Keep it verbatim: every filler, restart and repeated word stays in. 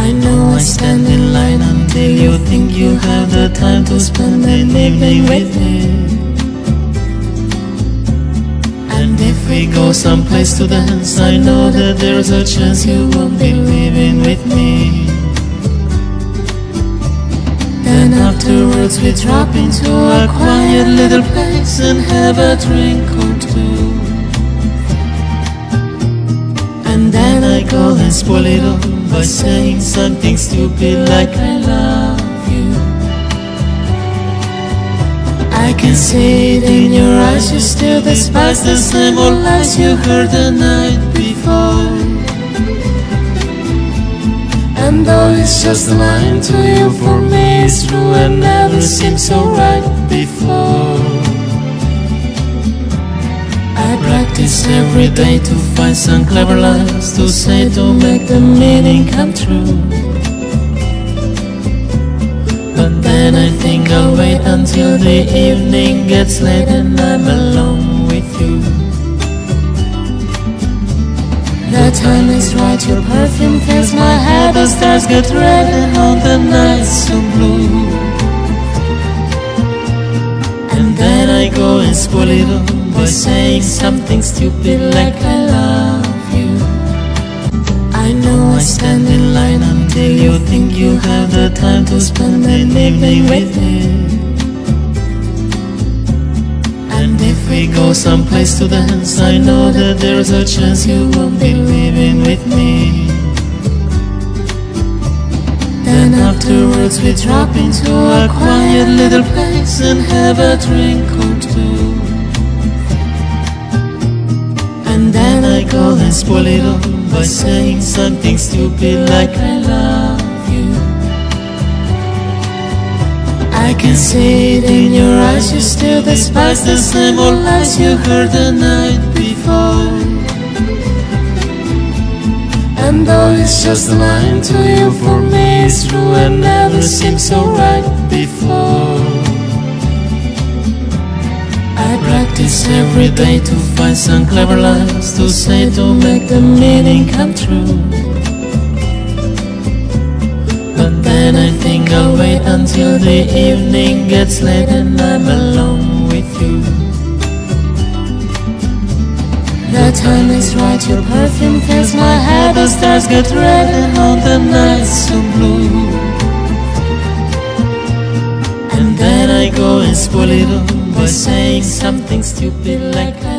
I know I stand in line until you think you have the time to spend an evening with me. And if we go someplace to dance, I know that there's a chance you won't be leaving with me. Then afterwards we drop into a quiet little place and have a drink or two. And then I go and spoil it all by saying something stupid like I love you. I can see it in your eyes, you still despise the same old lies you heard the night before. And though it's just a line to you, for me it's true and never seemed so right before. I practice every day to find some clever lines to say to make the meaning come true. But then I think I'll wait until the evening gets late and I'm alone with you. The time is right, your perfume fills my head, the stars get red and all the nights so blue. And then I go and spoil it all by saying something stupid like I love you. I know I stand in line until you think you have the time to spend an evening with me. And if we go someplace to dance, I know that there's a chance you won't be leaving with me. Then afterwards we drop into a quiet little place and have a drink or two. And then I go and spoil it all by saying something stupid like I love you. I can see it in your eyes, you still despise the same old lies you heard the night before. And though it's just a line to you, for me it's true and never seemed so right before. I practice every day to find some clever lines to say to make the meaning come true. But then I think I'll wait until the evening gets late and I'm alone with you. The time is right, your perfume fills my head, the stars get red and all the nights so blue. And then I go and spoil it all by saying something stupid like